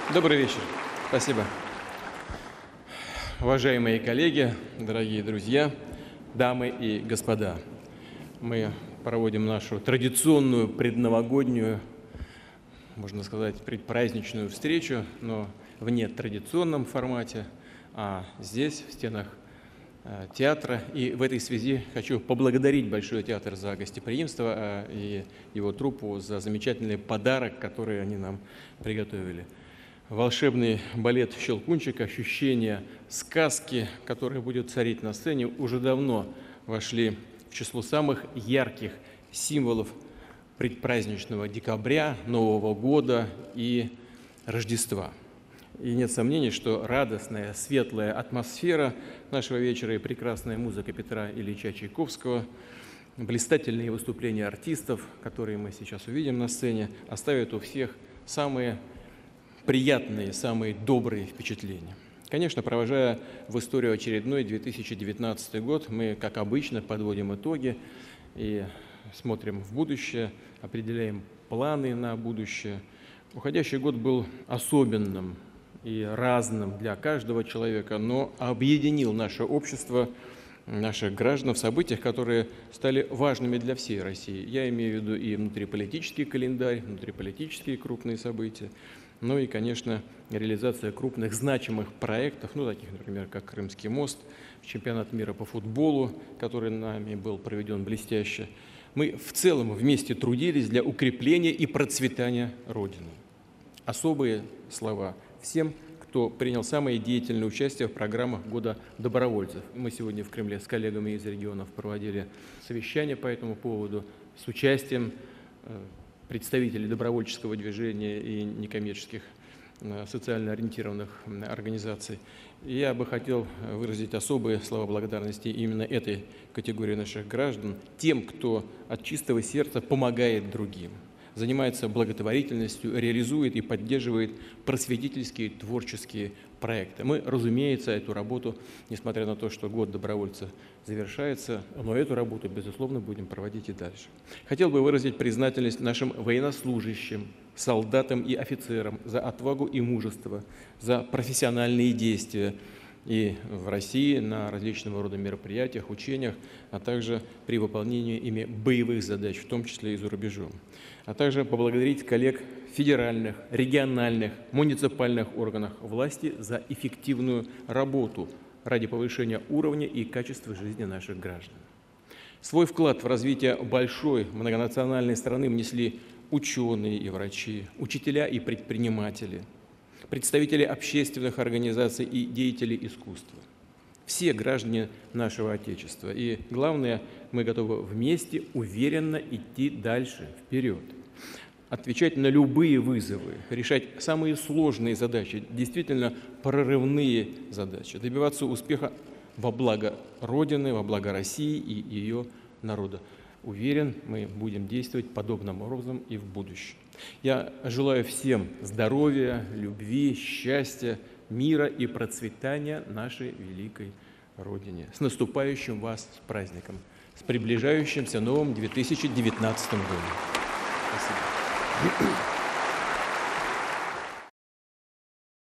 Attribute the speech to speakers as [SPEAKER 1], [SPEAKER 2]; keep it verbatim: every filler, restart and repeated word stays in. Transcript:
[SPEAKER 1] Добрый вечер. Спасибо. Уважаемые коллеги, дорогие друзья, дамы и господа, мы проводим нашу традиционную предновогоднюю, можно сказать, предпраздничную встречу, но в нетрадиционном формате, а здесь, в стенах театра. И в этой связи хочу поблагодарить Большой театр за гостеприимство и его труппу за замечательный подарок, который они нам приготовили. Волшебный балет «Щелкунчик», ощущение сказки, которая будет царить на сцене, уже давно вошли в число самых ярких символов предпраздничного декабря, Нового года и Рождества. И нет сомнений, что радостная, светлая атмосфера нашего вечера и прекрасная музыка Петра Ильича Чайковского, блистательные выступления артистов, которые мы сейчас увидим на сцене, оставят у всех самые приятные, самые добрые впечатления. Конечно, провожая в историю очередной две тысячи девятнадцатый год, мы, как обычно, подводим итоги и смотрим в будущее, определяем планы на будущее. Уходящий год был особенным и разным для каждого человека, но объединил наше общество, наших граждан в событиях, которые стали важными для всей России. Я имею в виду и внутриполитический календарь, внутриполитические крупные события, ну и, конечно, реализация крупных значимых проектов, ну, таких, например, как Крымский мост, чемпионат мира по футболу, который нами был проведен блестяще. Мы в целом вместе трудились для укрепления и процветания Родины. Особые слова всем, кто принял самое деятельное участие в программах Года добровольцев. Мы сегодня в Кремле с коллегами из регионов проводили совещание по этому поводу с участием представителей добровольческого движения и некоммерческих социально ориентированных организаций. И я бы хотел выразить особые слова благодарности именно этой категории наших граждан, тем, кто от чистого сердца помогает другим, занимается благотворительностью, реализует и поддерживает просветительские творческие проекты. Мы, разумеется, эту работу, несмотря на то, что год добровольца завершается, но эту работу, безусловно, будем проводить и дальше. Хотел бы выразить признательность нашим военнослужащим, солдатам и офицерам за отвагу и мужество, за профессиональные действия и в России на различного рода мероприятиях, учениях, а также при выполнении ими боевых задач, в том числе и за рубежом. А также поблагодарить коллег в федеральных, региональных, муниципальных органах власти за эффективную работу ради повышения уровня и качества жизни наших граждан. Свой вклад в развитие большой многонациональной страны внесли ученые и врачи, учителя и предприниматели, представители общественных организаций и деятели искусства. Все граждане нашего Отечества. И главное, мы готовы вместе уверенно идти дальше, вперед. Отвечать на любые вызовы, решать самые сложные задачи, действительно прорывные задачи, добиваться успеха во благо Родины, во благо России и ее народа. Уверен, мы будем действовать подобным образом и в будущем. Я желаю всем здоровья, любви, счастья, мира и процветания нашей великой Родине. С наступающим вас с праздником, с приближающимся новым две тысячи девятнадцатым годом. Спасибо.